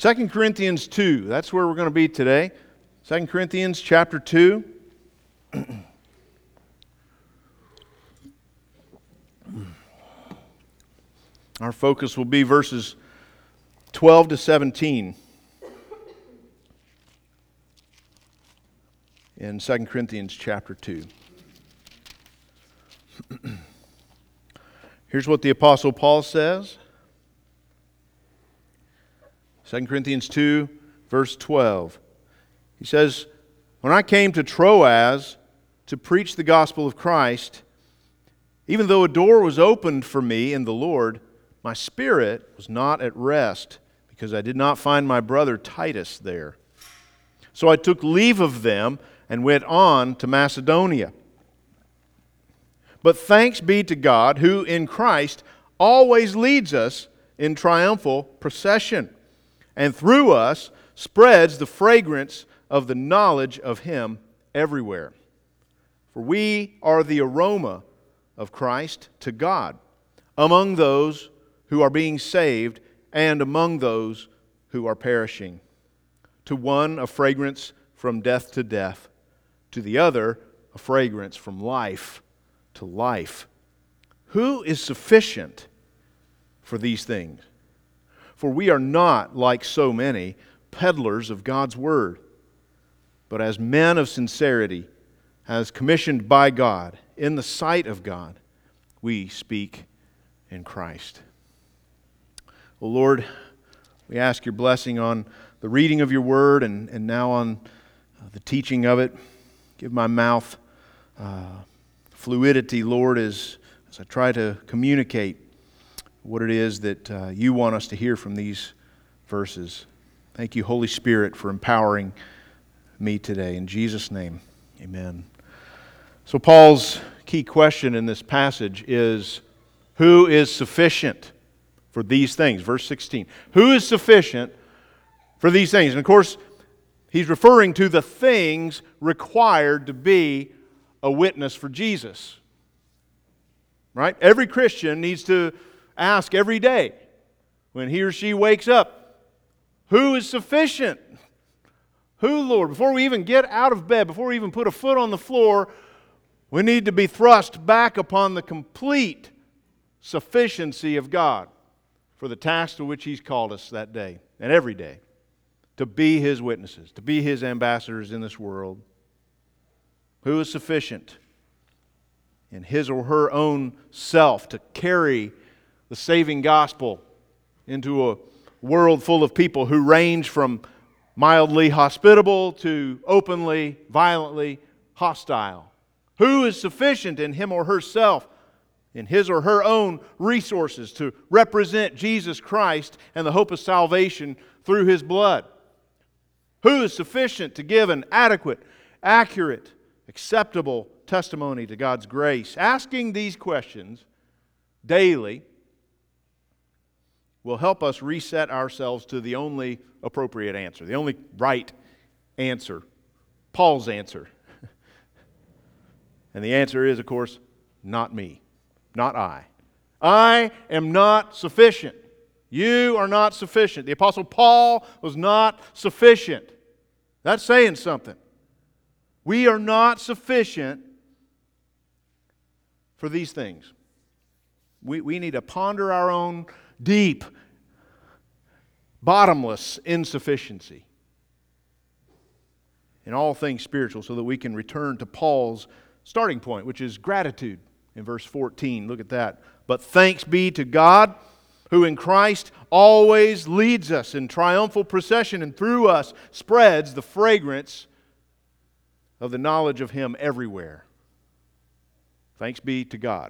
2 Corinthians 2, that's where we're going to be today. 2 Corinthians chapter 2. Our focus will be verses 12 to 17 in 2 Corinthians chapter 2. Here's what the Apostle Paul says. 2 Corinthians 2, verse 12. He says, "When I came to Troas to preach the gospel of Christ, even though a door was opened for me in the Lord, my spirit was not at rest, because I did not find my brother Titus there. So I took leave of them and went on to Macedonia. But thanks be to God, who in Christ always leads us in triumphal procession, and through us spreads the fragrance of the knowledge of Him everywhere. For we are the aroma of Christ to God, among those who are being saved and among those who are perishing. To one a fragrance from death to death, to the other a fragrance from life to life. Who is sufficient for these things? For we are not, like so many, peddlers of God's word, but as men of sincerity, as commissioned by God, in the sight of God, we speak in Christ." Well, Lord, we ask your blessing on the reading of your word and now on the teaching of it. Give my mouth fluidity, Lord, as I try to communicate what it is that you want us to hear from these verses. Thank you, Holy Spirit, for empowering me today. In Jesus' name, amen. So Paul's key question in this passage is, who is sufficient for these things? Verse 16. Who is sufficient for these things? And of course, he's referring to the things required to be a witness for Jesus. Right? Every Christian needs to ask every day when he or she wakes up, who is sufficient? Who, Lord? Before we even get out of bed, before we even put a foot on the floor, we need to be thrust back upon the complete sufficiency of God for the task to which He's called us that day and every day, to be His witnesses, to be His ambassadors in this world. Who is sufficient in his or her own self to carry the saving gospel into a world full of people who range from mildly hospitable to openly, violently hostile? Who is sufficient in him or herself, in his or her own resources, to represent Jesus Christ and the hope of salvation through His blood? Who is sufficient to give an adequate, accurate, acceptable testimony to God's grace? Asking these questions daily will help us reset ourselves to the only appropriate answer, the only right answer, Paul's answer. And the answer is, of course, not me, not I. I am not sufficient. You are not sufficient. The Apostle Paul was not sufficient. That's saying something. We are not sufficient for these things. We need to ponder our own deep, bottomless insufficiency in all things spiritual so that we can return to Paul's starting point, which is gratitude in verse 14. Look at that. But thanks be to God, who in Christ always leads us in triumphal procession and through us spreads the fragrance of the knowledge of Him everywhere. Thanks be to God.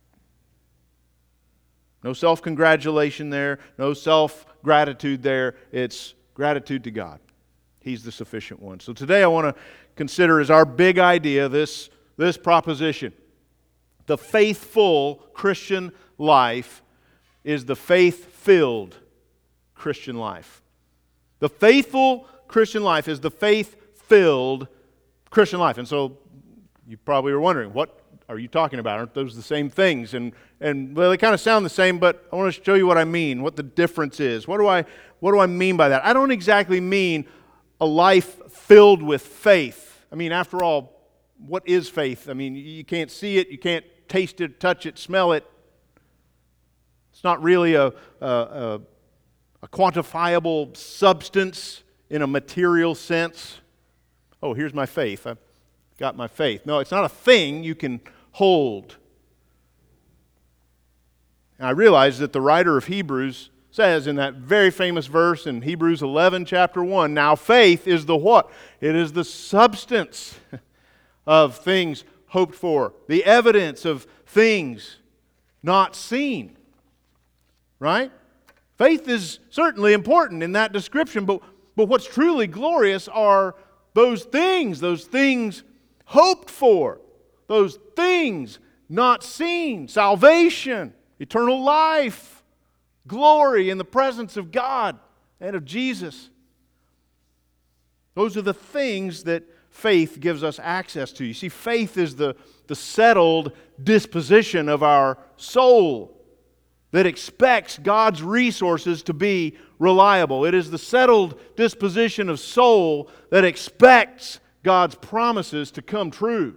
No self-congratulation there, no self-gratitude there. It's gratitude to God. He's the sufficient one. So today I want to consider as our big idea this proposition. The faithful Christian life is the faith-filled Christian life. The faithful Christian life is the faith-filled Christian life. And so you probably are wondering, what are you talking about? Aren't those the same things? And well, they kind of sound the same, but I want to show you what I mean, what the difference is. What do I mean by that? I don't exactly mean a life filled with faith. I mean, after all, what is faith? I mean, you can't see it, you can't taste it, touch it, smell it. It's not really a quantifiable substance in a material sense. Oh, here's my faith. I've got my faith. No, it's not a thing you can hold. And I realize that the writer of Hebrews says in that very famous verse in Hebrews 11, chapter 1, now faith is the what? It is the substance of things hoped for, the evidence of things not seen. Right? Faith is certainly important in that description, but what's truly glorious are those things hoped for, those things not seen, salvation, eternal life, glory in the presence of God and of Jesus. Those are the things that faith gives us access to. You see, faith is the settled disposition of our soul that expects God's resources to be reliable. It is the settled disposition of soul that expects God's promises to come true.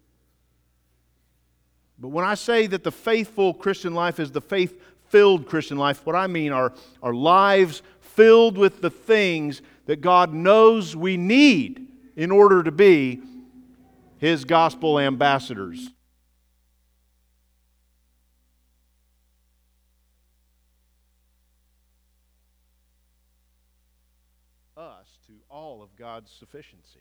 But when I say that the faithful Christian life is the faith-filled Christian life, what I mean are lives filled with the things that God knows we need in order to be His gospel ambassadors. Us to all of God's sufficiency.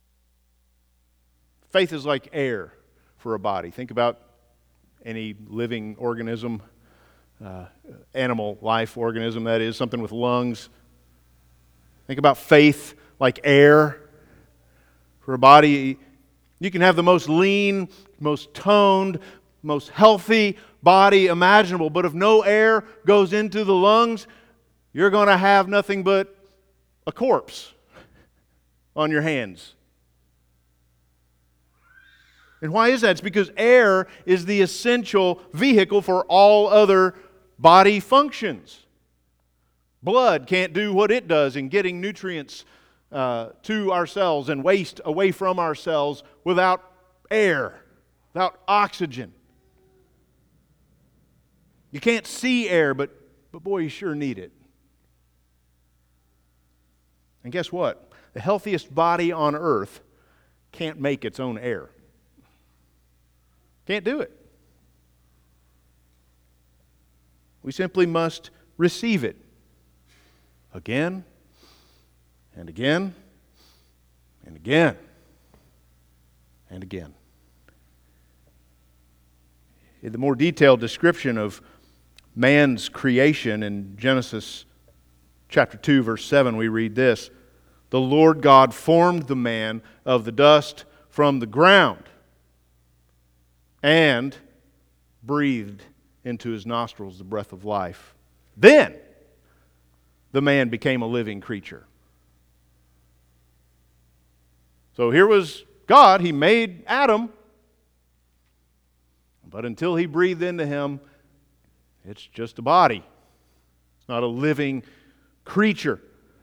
Faith is like air for a body. Think about any living organism, animal life organism that is, something with lungs. Think about faith like air for a body. You can have the most lean, most toned, most healthy body imaginable, but if no air goes into the lungs, you're going to have nothing but a corpse on your hands. And why is that? It's because air is the essential vehicle for all other body functions. Blood can't do what it does in getting nutrients to our cells and waste away from our cells without air, without oxygen. You can't see air, but boy, you sure need it. And guess what? The healthiest body on earth can't make its own air. Can't do it. We simply must receive it again and again and again and again. In the more detailed description of man's creation in Genesis chapter 2, verse 7, we read this: the Lord God formed the man of the dust from the ground and breathed into his nostrils the breath of life. Then the man became a living creature. So here was God. He made Adam. But until He breathed into him, it's just a body. It's not a living creature.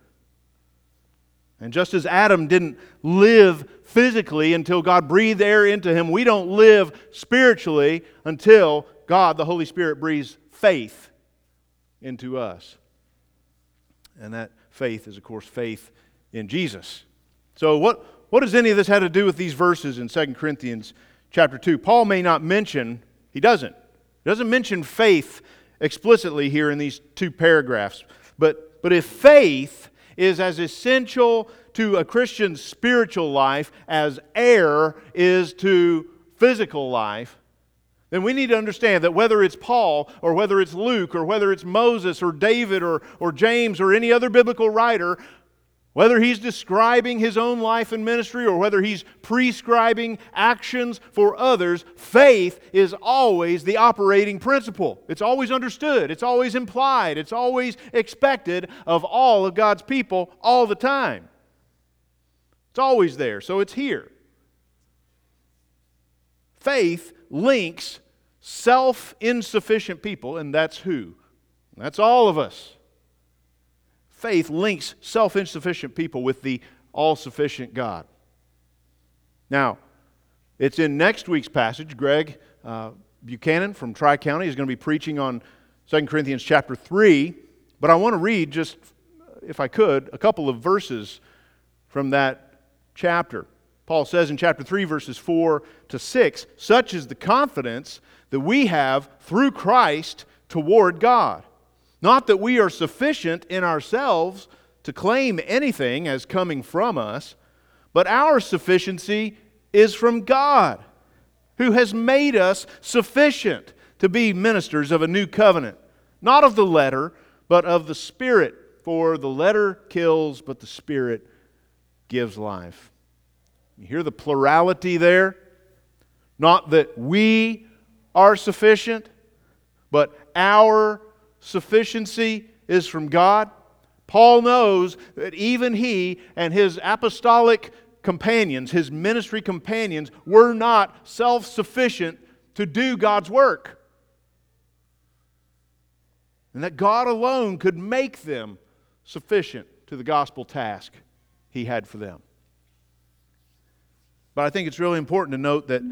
And just as Adam didn't live physically until God breathed air into him, we don't live spiritually until God, the Holy Spirit, breathes faith into us. And that faith is, of course, faith in Jesus. So what does any of this have to do with these verses in 2 Corinthians chapter 2? Paul may not mention, he doesn't mention faith explicitly here in these two paragraphs. But if faith is as essential to a Christian's spiritual life as air is to physical life, then we need to understand that whether it's Paul or whether it's Luke or whether it's Moses or David or James or any other biblical writer, whether he's describing his own life and ministry or whether he's prescribing actions for others, faith is always the operating principle. It's always understood. It's always implied. It's always expected of all of God's people all the time. It's always there, so it's here. Faith links self-insufficient people, and that's who? That's all of us. Faith links self-insufficient people with the all-sufficient God. Now, it's in next week's passage. Greg Buchanan from Tri-County is going to be preaching on 2 Corinthians chapter 3, but I want to read just, if I could, a couple of verses from that chapter. Paul says in chapter 3, verses 4 to 6, "Such is the confidence that we have through Christ toward God. Not that we are sufficient in ourselves to claim anything as coming from us, but our sufficiency is from God, who has made us sufficient to be ministers of a new covenant, not of the letter, but of the Spirit. For the letter kills, but the Spirit gives life." You hear the plurality there? Not that we are sufficient, but our sufficiency is from God. Paul knows that even he and his apostolic companions, his ministry companions, were not self-sufficient to do God's work. And that God alone could make them sufficient to the gospel task He had for them. But I think it's really important to note that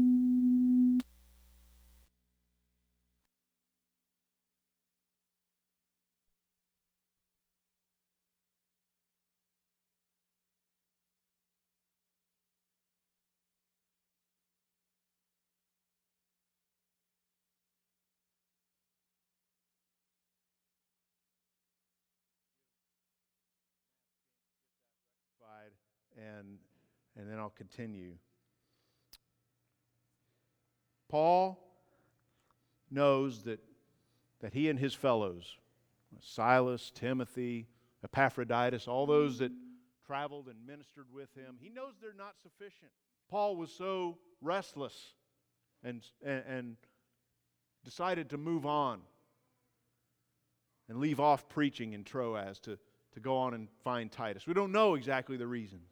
and then I'll continue. Paul knows that he and his fellows, Silas, Timothy, Epaphroditus, all those that traveled and ministered with him, he knows they're not sufficient. Paul was so restless and decided to move on and leave off preaching in Troas to go on and find Titus. We don't know exactly the reasons.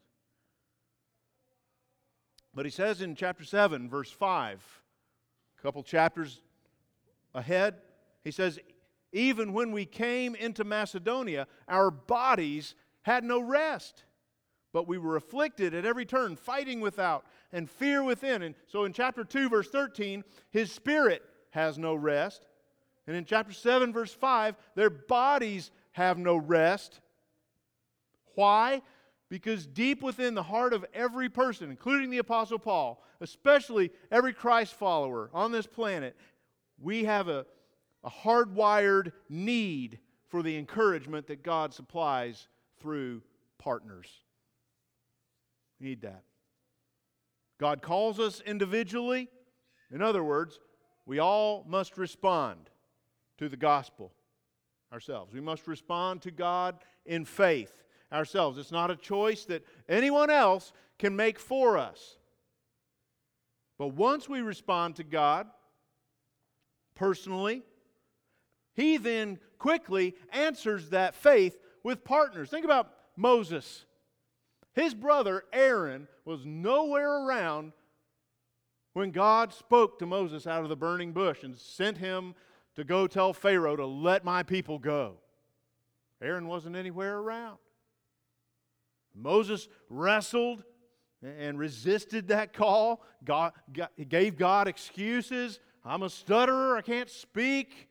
But he says in chapter 7, verse 5, a couple chapters ahead, he says, "Even when we came into Macedonia, our bodies had no rest, but we were afflicted at every turn, fighting without and fear within." And so in chapter 2, verse 13, his spirit has no rest. And in chapter 7, verse 5, their bodies have no rest. Why? Because deep within the heart of every person, including the Apostle Paul, especially every Christ follower on this planet, we have a hardwired need for the encouragement that God supplies through partners. We need that. God calls us individually. In other words, we all must respond to the gospel ourselves. We must respond to God in faith ourselves. It's not a choice that anyone else can make for us. But once we respond to God personally, He then quickly answers that faith with partners. Think about Moses. His brother Aaron was nowhere around when God spoke to Moses out of the burning bush and sent him to go tell Pharaoh to let my people go. Aaron wasn't anywhere around. Moses wrestled and resisted that call. He gave God excuses. I'm a stutterer, I can't speak.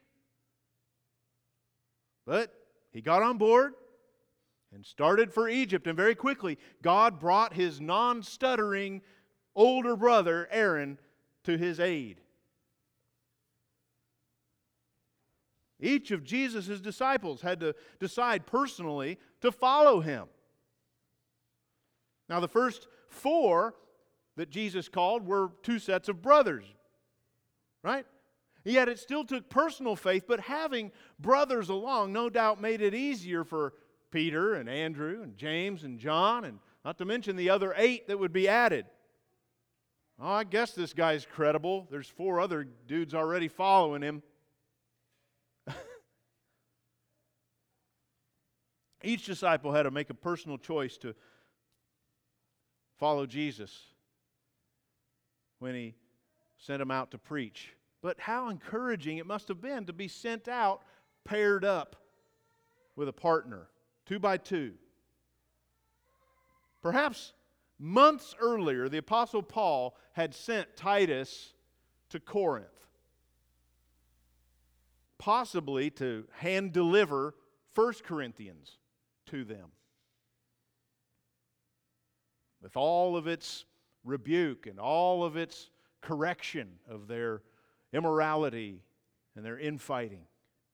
But he got on board and started for Egypt. And very quickly, God brought his non-stuttering older brother, Aaron, to his aid. Each of Jesus' disciples had to decide personally to follow him. Now, the first 4 that Jesus called were 2 sets of brothers, right? Yet it still took personal faith, but having brothers along no doubt made it easier for Peter and Andrew and James and John, and not to mention the other 8 that would be added. Oh, I guess this guy's credible. There's 4 other dudes already following him. Each disciple had to make a personal choice to follow Jesus when he sent him out to preach. But how encouraging it must have been to be sent out paired up with a partner, 2 by 2. Perhaps months earlier, the Apostle Paul had sent Titus to Corinth, possibly to hand deliver 1 Corinthians to them, with all of its rebuke and all of its correction of their immorality and their infighting.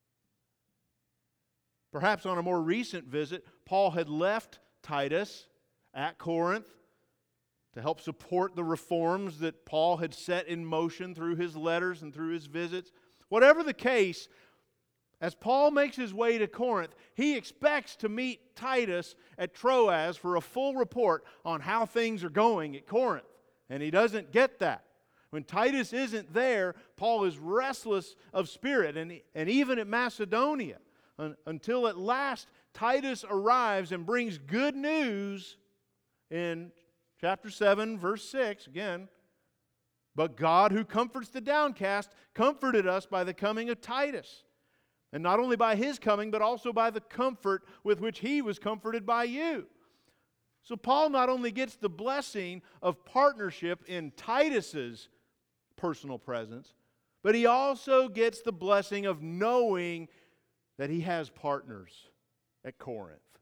Perhaps on a more recent visit, Paul had left Titus at Corinth to help support the reforms that Paul had set in motion through his letters and through his visits. Whatever the case, as Paul makes his way to Corinth, he expects to meet Titus at Troas for a full report on how things are going at Corinth. And he doesn't get that. When Titus isn't there, Paul is restless of spirit, and even at Macedonia, until at last Titus arrives and brings good news in chapter 7, verse 6, again. But God, who comforts the downcast, comforted us by the coming of Titus. And not only by his coming, but also by the comfort with which he was comforted by you. So Paul not only gets the blessing of partnership in Titus's personal presence, but he also gets the blessing of knowing that he has partners at Corinth.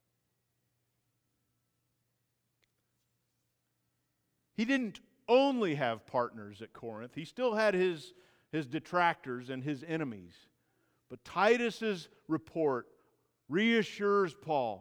He didn't only have partners at Corinth. He still had his detractors and his enemies. But Titus's report reassures Paul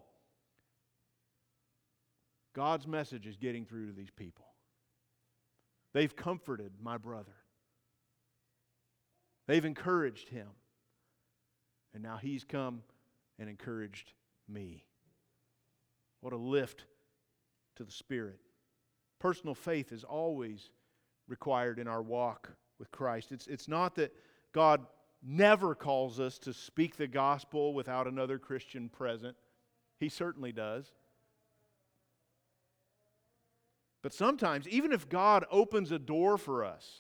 God's message is getting through to these people. They've comforted my brother. They've encouraged him. And now he's come and encouraged me. What a lift to the Spirit. Personal faith is always required in our walk with Christ. It's not that God never calls us to speak the gospel without another Christian present. He certainly does. But sometimes, even if God opens a door for us,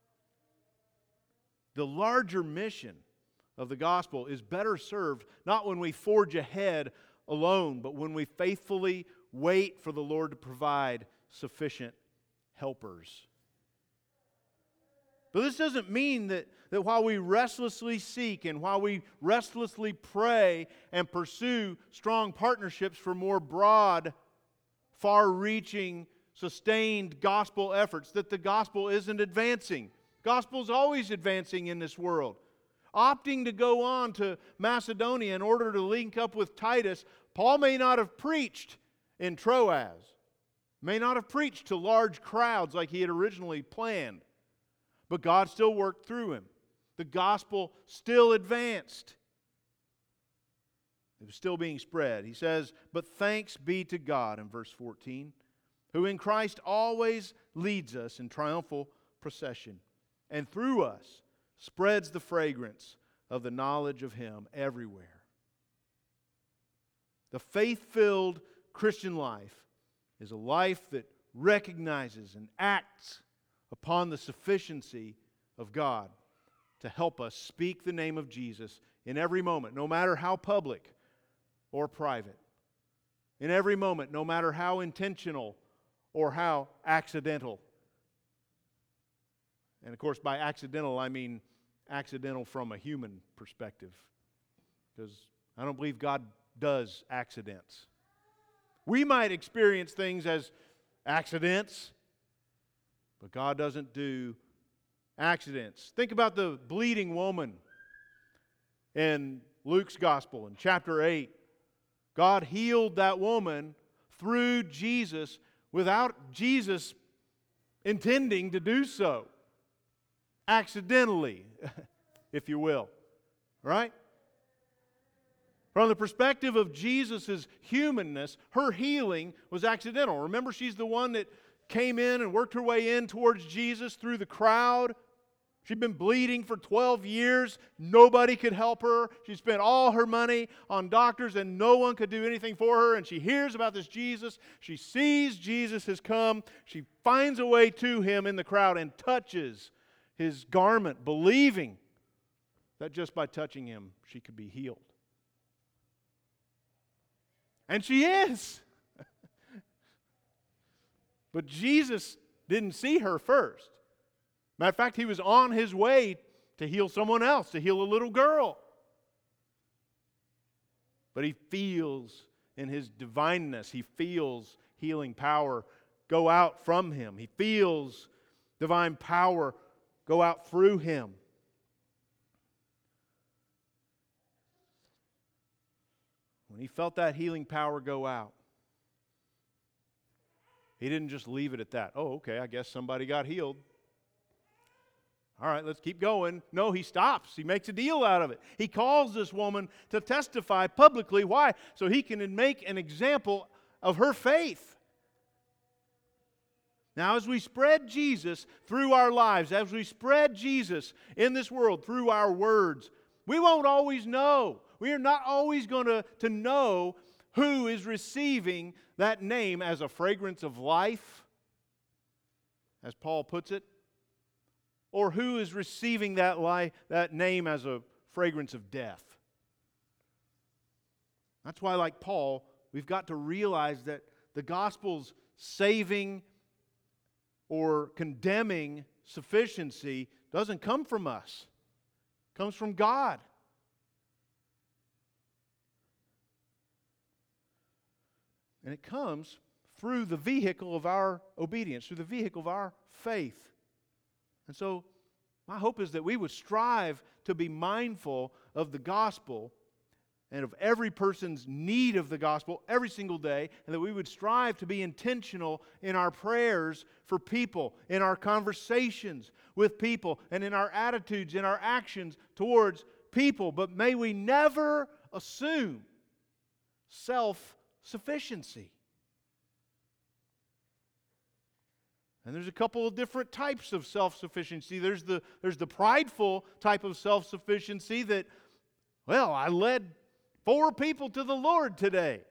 the larger mission of the gospel is better served not when we forge ahead alone, but when we faithfully wait for the Lord to provide sufficient helpers. But this doesn't mean that while we restlessly seek and while we restlessly pray and pursue strong partnerships for more broad, far-reaching, sustained gospel efforts, that the gospel isn't advancing. Gospel's always advancing in this world. Opting to go on to Macedonia in order to link up with Titus, Paul may not have preached in Troas, may not have preached to large crowds like he had originally planned, but God still worked through him. The gospel still advanced. It was still being spread. He says, "But thanks be to God," in verse 14, "who in Christ always leads us in triumphal procession, and through us spreads the fragrance of the knowledge of Him everywhere." The faith-filled Christian life is a life that recognizes and acts upon the sufficiency of God to help us speak the name of Jesus in every moment, no matter how public or private. In every moment, no matter how intentional or how accidental. And of course, by accidental, I mean accidental from a human perspective. Because I don't believe God does accidents. We might experience things as accidents, but God doesn't do accidents. Think about the bleeding woman in Luke's Gospel in chapter 8. God healed that woman through Jesus without Jesus intending to do so. Accidentally, if you will. Right? From the perspective of Jesus' humanness, her healing was accidental. Remember, she's the one that came in and worked her way in towards Jesus through the crowd. She'd been bleeding for 12 years. Nobody could help her. She spent all her money on doctors and no one could do anything for her. And she hears about this Jesus. She sees Jesus has come. She finds a way to him in the crowd and touches his garment, believing that just by touching him, she could be healed. And she is. But Jesus didn't see her first. Matter of fact, he was on his way to heal someone else, to heal a little girl. But he feels in his divineness, he feels healing power go out from him. He feels divine power go out through him. When he felt that healing power go out, he didn't just leave it at that. Oh, okay, I guess somebody got healed. All right, let's keep going. No, he stops. He makes a deal out of it. He calls this woman to testify publicly. Why? So he can make an example of her faith. Now, as we spread Jesus through our lives, as we spread Jesus in this world through our words, we won't always know. We are not always going to know who is receiving that name as a fragrance of life, as Paul puts it, or who is receiving that name as a fragrance of death. That's why, like Paul, we've got to realize that the gospel's saving or condemning sufficiency doesn't come from us. It comes from God. And it comes through the vehicle of our obedience, through the vehicle of our faith. And so, my hope is that we would strive to be mindful of the gospel and of every person's need of the gospel every single day, and that we would strive to be intentional in our prayers for people, in our conversations with people, and in our attitudes, in our actions towards people. But may we never assume self-sufficiency. And there's a couple of different types of self-sufficiency. There's the prideful type of self-sufficiency that, well, I led 4 people to the Lord today.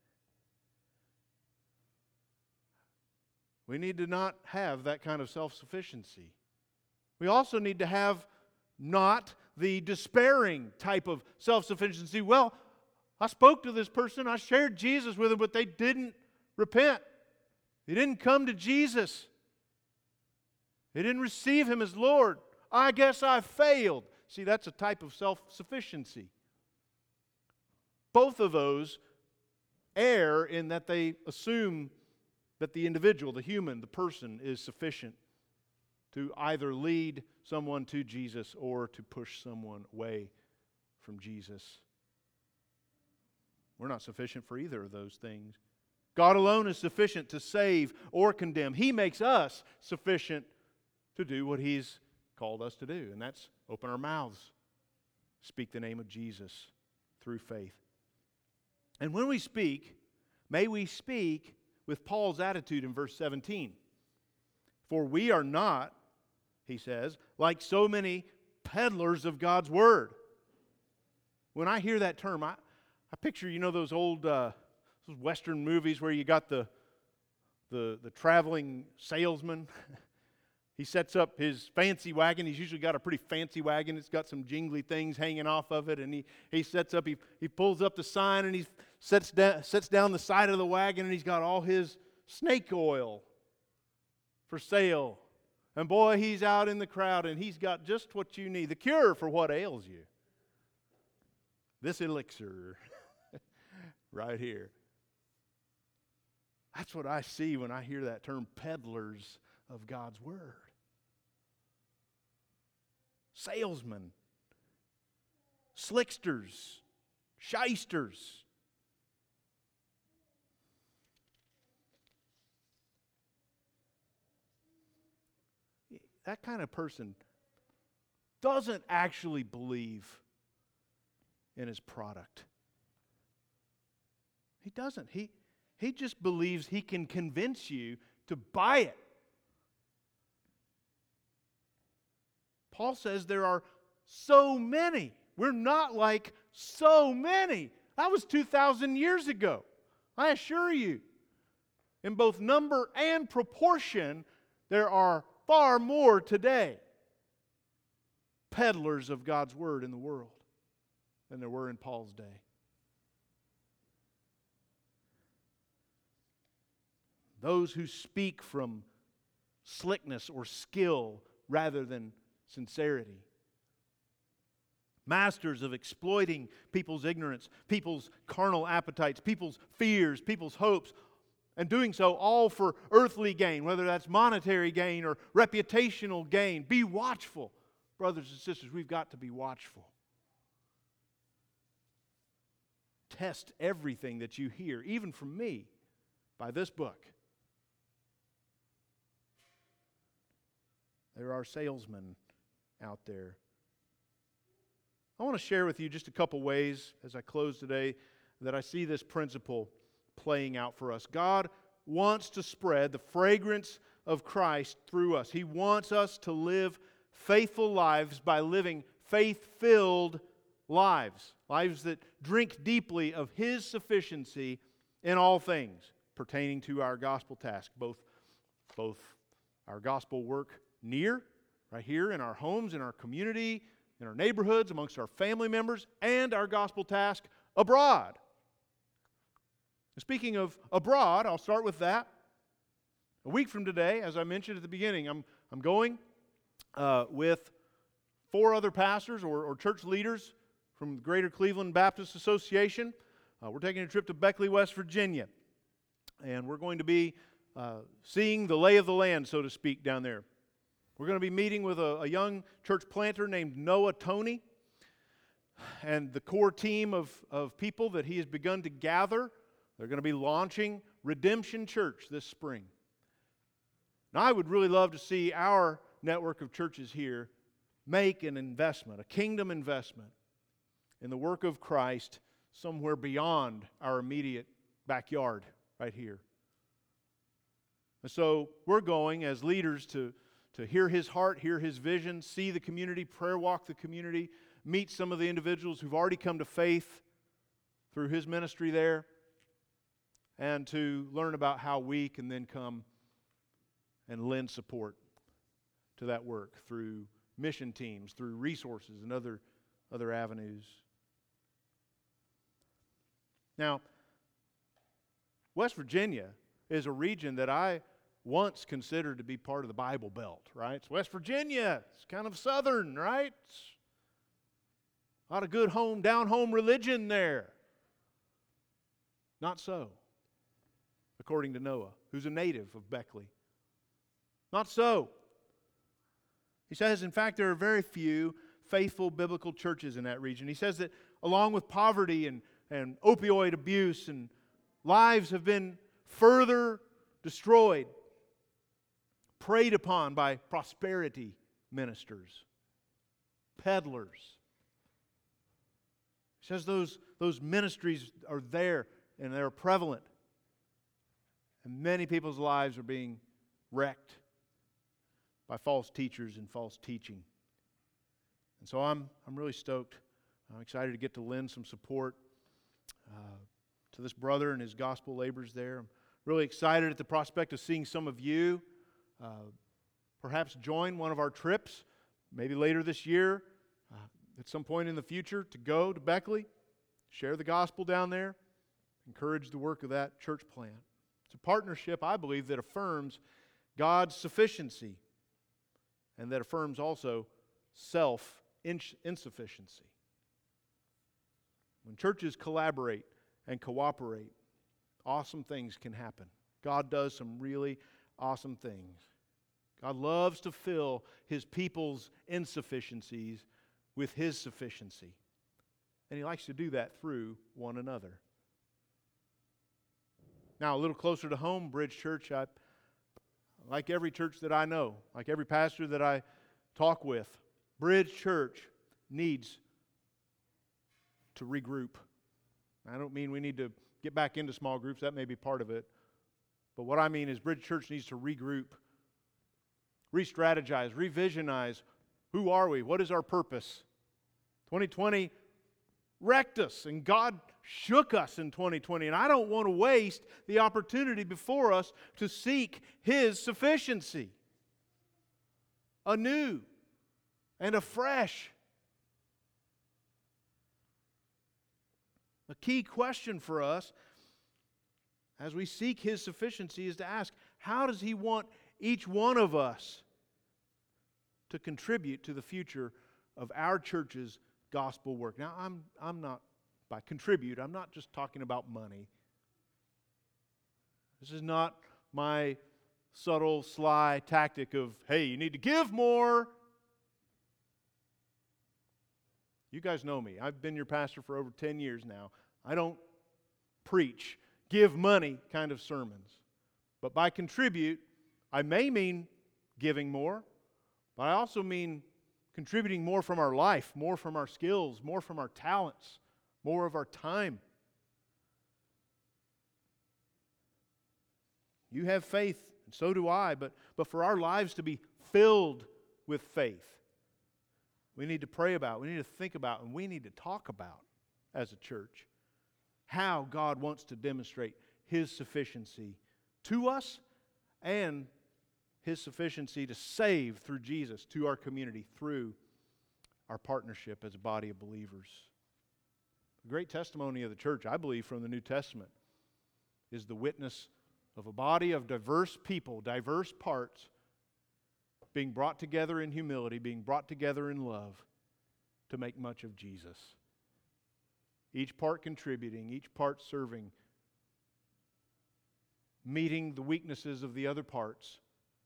We need to not have that kind of self-sufficiency. We also need to have not the despairing type of self-sufficiency. Well, I spoke to this person, I shared Jesus with them, but they didn't repent. They didn't come to Jesus. They didn't receive Him as Lord. I guess I failed. See, that's a type of self-sufficiency. Both of those err in that they assume that the individual, the human, the person is sufficient to either lead someone to Jesus or to push someone away from Jesus. We're not sufficient for either of those things. God alone is sufficient to save or condemn. He makes us sufficient to do what He's called us to do, and that's open our mouths, speak the name of Jesus through faith. And when we speak, may we speak with Paul's attitude in verse 17. For we are not, he says, like so many peddlers of God's Word. When I hear that term, I picture, those old those Western movies where you got the traveling salesman. He sets up his fancy wagon. He's usually got a pretty fancy wagon. It's got some jingly things hanging off of it. And he sets up, he pulls up the sign and he sets down the side of the wagon and he's got all his snake oil for sale. And boy, he's out in the crowd and he's got just what you need, the cure for what ails you. This elixir right here. That's what I see when I hear that term, peddlers of God's Word. Salesmen, slicksters, shysters. That kind of person doesn't actually believe in his product. He doesn't. He just believes he can convince you to buy it. Paul says there are so many. We're not like so many. That was 2,000 years ago. I assure you, in both number and proportion, there are far more today peddlers of God's Word in the world than there were in Paul's day. Those who speak from slickness or skill rather than sincerity. Masters of exploiting people's ignorance, people's carnal appetites, people's fears, people's hopes, and doing so all for earthly gain, whether that's monetary gain or reputational gain. Be watchful. Brothers and sisters, we've got to be watchful. Test everything that you hear, even from me, by this book. There are salesmen out there. I want to share with you just a couple ways as I close today that I see this principle playing out for us. God wants to spread the fragrance of Christ through us. He wants us to live faithful lives by living faith-filled lives. Lives that drink deeply of His sufficiency in all things pertaining to our gospel task. Both our gospel work near, right here in our homes, in our community, in our neighborhoods, amongst our family members, and our gospel task abroad. Speaking of abroad, I'll start with that. A week from today, as I mentioned at the beginning, I'm going with 4 other pastors or church leaders from the Greater Cleveland Baptist Association. We're taking a trip to Beckley, West Virginia. And we're going to be seeing the lay of the land, so to speak, down there. We're going to be meeting with a young church planter named Noah Toney and the core team of people that he has begun to gather. They're going to be launching Redemption Church this spring. Now, I would really love to see our network of churches here make an investment, a kingdom investment, in the work of Christ somewhere beyond our immediate backyard right here. And so we're going as leaders to hear His heart, hear His vision, see the community, prayer walk the community, meet some of the individuals who've already come to faith through His ministry there, and to learn about how we can then come and lend support to that work through mission teams, through resources and other avenues. Now, West Virginia is a region that I once considered to be part of the Bible Belt, right? It's West Virginia. It's kind of southern, right? A lot of good down-home religion there. Not so, according to Noah, who's a native of Beckley. Not so. He says, in fact, there are very few faithful biblical churches in that region. He says that along with poverty and opioid abuse, and lives have been further destroyed, preyed upon by prosperity ministers, peddlers. He says those ministries are there and they're prevalent. And many people's lives are being wrecked by false teachers and false teaching. And so I'm really stoked. I'm excited to get to lend some support to this brother and his gospel labors there. I'm really excited at the prospect of seeing some of you perhaps join one of our trips, maybe later this year, at some point in the future, to go to Beckley, share the gospel down there, encourage the work of that church plant. It's a partnership, I believe, that affirms God's sufficiency and that affirms also self-insufficiency. When churches collaborate and cooperate, awesome things can happen. God does some really awesome things. God loves to fill His people's insufficiencies with His sufficiency. And He likes to do that through one another. Now, a little closer to home, Bridge Church, like every church that I know, like every pastor that I talk with, Bridge Church needs to regroup. I don't mean we need to get back into small groups. That may be part of it. But what I mean is Bridge Church needs to regroup, re-strategize, revisionize Who are we? What is our purpose? 2020 wrecked us, and God shook us in 2020. And I don't want to waste the opportunity before us to seek His sufficiency anew and afresh. A key question for us as we seek His sufficiency is to ask, how does He want each one of us to contribute to the future of our church's gospel work? Now, I'm not, by contribute, I'm not just talking about money. This is not my subtle, sly tactic of, hey, you need to give more. You guys know me. I've been your pastor for over 10 years now. I don't preach give money kind of sermons. But by contribute, I may mean giving more, but I also mean contributing more from our life, more from our skills, more from our talents, more of our time. You have faith, and so do I, but for our lives to be filled with faith, we need to pray about, we need to think about, and we need to talk about as a church how God wants to demonstrate His sufficiency to us and His sufficiency to save through Jesus to our community through our partnership as a body of believers. The great testimony of the church, I believe, from the New Testament is the witness of a body of diverse people, diverse parts, being brought together in humility, being brought together in love to make much of Jesus. Each part contributing, each part serving, meeting the weaknesses of the other parts,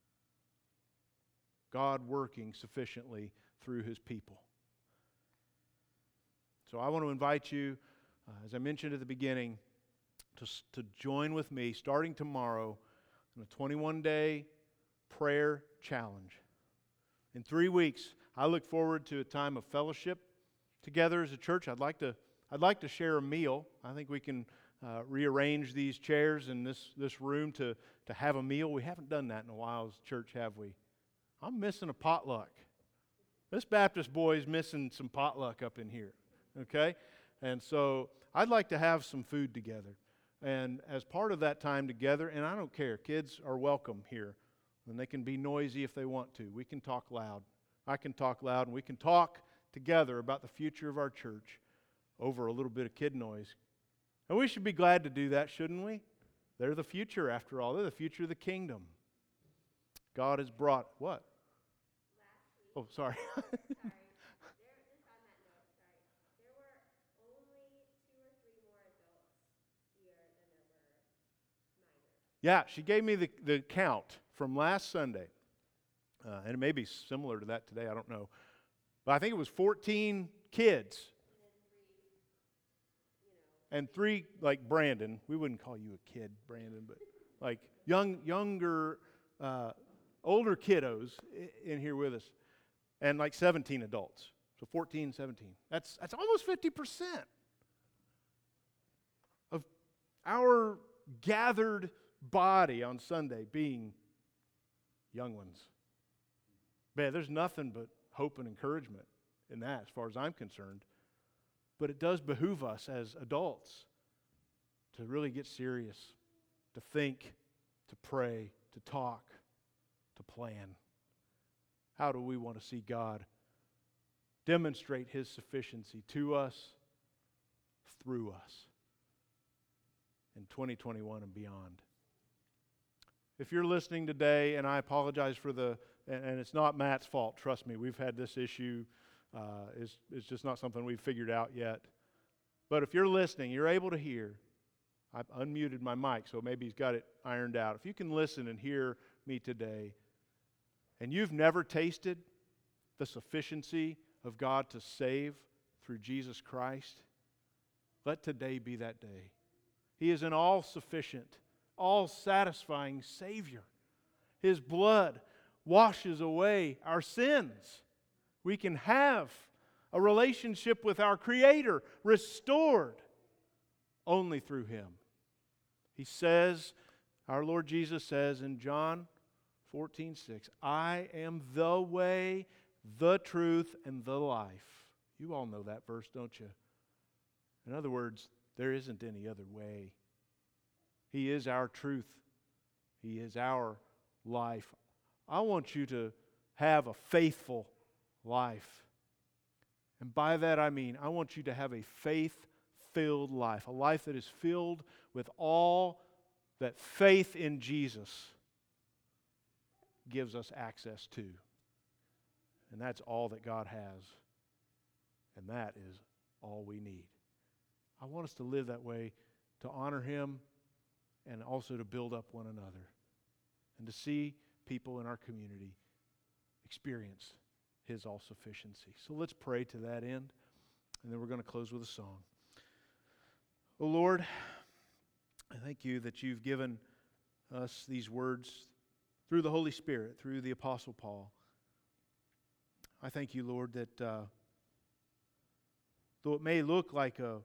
God working sufficiently through His people. So I want to invite you, as I mentioned at the beginning, to join with me starting tomorrow in a 21-day prayer challenge. In 3 weeks, I look forward to a time of fellowship together as a church. I'd like to share a meal. I think we can rearrange these chairs in this room to have a meal. We haven't done that in a while as a church, have we? I'm missing a potluck. This Baptist boy is missing some potluck up in here, okay? And so I'd like to have some food together. And as part of that time together, and I don't care, kids are welcome here. And they can be noisy if they want to. We can talk loud. I can talk loud, and we can talk together about the future of our church over a little bit of kid noise. And we should be glad to do that, shouldn't we? They're the future, after all. They're the future of the kingdom. God has brought what? Oh, sorry. There were only 2 or 3 more adults here than there were minors. Yeah, she gave me the count from last Sunday. And it may be similar to that today, I don't know. But I think it was 14 kids. And 3, like Brandon. We wouldn't call you a kid, Brandon, but like younger, older kiddos in here with us. And like 17 adults. So 14, 17. That's almost 50% of our gathered body on Sunday being young ones. Man, there's nothing but hope and encouragement in that as far as I'm concerned. But it does behoove us as adults to really get serious, to think, to pray, to talk, to plan. How do we want to see God demonstrate His sufficiency to us, through us, in 2021 and beyond? If you're listening today, and I apologize for and it's not Matt's fault, trust me, we've had this issue. It's just not something we've figured out yet. But if you're listening, you're able to hear. I've unmuted my mic, so maybe he's got it ironed out. If you can listen and hear me today, and you've never tasted the sufficiency of God to save through Jesus Christ, let today be that day. He is an all-sufficient, all-satisfying Savior. His blood washes away our sins. We can have a relationship with our Creator restored only through Him. He says, our Lord Jesus says in John 14:6, I am the way the truth, and the life. You all know that verse, don't you? In other words, there isn't any other way. He is our truth. He is our life. I want you to have a faithful life. And by that I mean, I want you to have a faith-filled life, a life that is filled with all that faith in Jesus gives us access to. And that's all that God has. And that is all we need. I want us to live that way, to honor Him and also to build up one another and to see people in our community experience His all-sufficiency. So let's pray to that end, and then we're going to close with a song. Oh Lord, I thank You that You've given us these words through the Holy Spirit, through the Apostle Paul. I thank You, Lord, that though it may look like a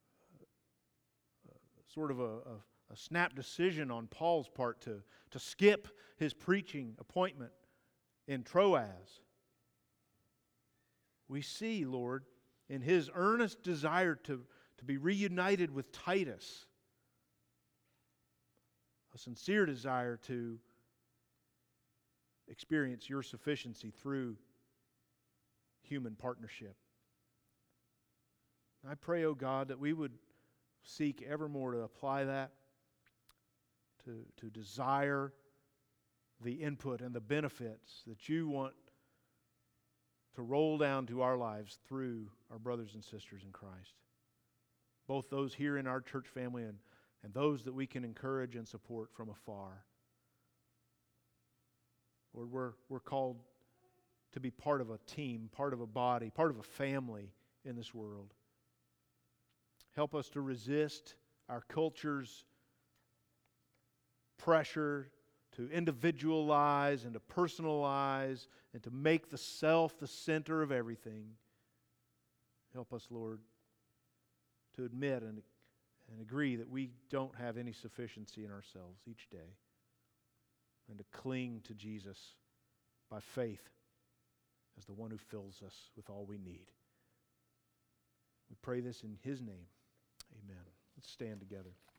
sort of a snap decision on Paul's part to skip his preaching appointment in Troas, we see, Lord, in his earnest desire to be reunited with Titus, a sincere desire to experience Your sufficiency through human partnership. I pray, O God, that we would seek evermore to apply that, to desire the input and the benefits that You want to roll down to our lives through our brothers and sisters in Christ. Both those here in our church family and those that we can encourage and support from afar. Lord, we're called to be part of a team, part of a body, part of a family in this world. Help us to resist our culture's pressure to individualize and to personalize and to make the self the center of everything. Help us, Lord, to admit and agree that we don't have any sufficiency in ourselves each day, and to cling to Jesus by faith as the one who fills us with all we need. We pray this in His name. Amen. Let's stand together.